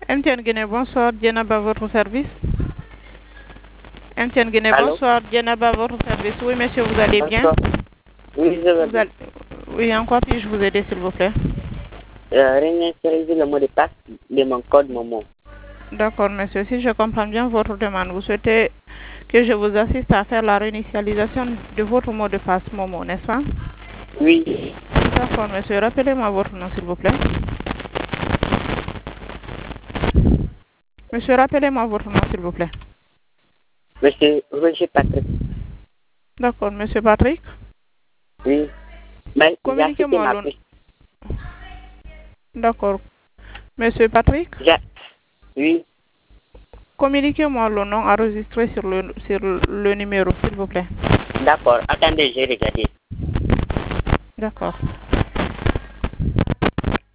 MTN Guinée, bonsoir. Djenaba, votre service. MTN Guinée, Allô? bonsoir. Djenaba, votre service. Oui, monsieur, vous allez bien? Bonsoir. Oui, je vais bien. Oui, en quoi puis-je vous aider, s'il vous plaît? Réinitialiser le mot de passe de mon code Momo. D'accord, monsieur. Si je comprends bien votre demande, vous souhaitez que je vous assiste à faire la réinitialisation de votre mot de passe Momo, n'est-ce pas? Oui. D'accord, monsieur. Rappelez-moi votre nom, s'il vous plaît. Monsieur, rappelez-moi votre nom, s'il vous plaît. Monsieur Roger Patrick. D'accord, monsieur Patrick. Oui. Mais Communiquez-moi le nom. D'accord. Monsieur Patrick. Oui. Communiquez-moi le nom enregistré sur le numéro, s'il vous plaît. D'accord. Attendez, j'ai regardé. D'accord.